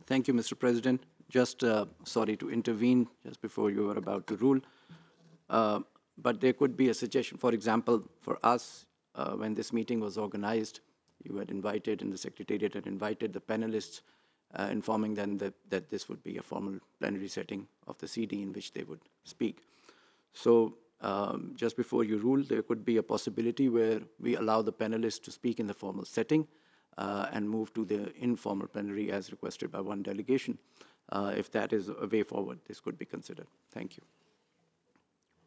Thank you, Mr. President. Just sorry to intervene just before you were about to rule. Uh, but there could be a suggestion. For example, for us, when this meeting was organized, you had invited, and the Secretariat had invited the panelists, informing them that this would be a formal plenary setting of the CD in which they would speak. So just before you rule, there could be a possibility where we allow the panelists to speak in the formal setting and move to the informal plenary as requested by one delegation. If that is a way forward, this could be considered. Thank you.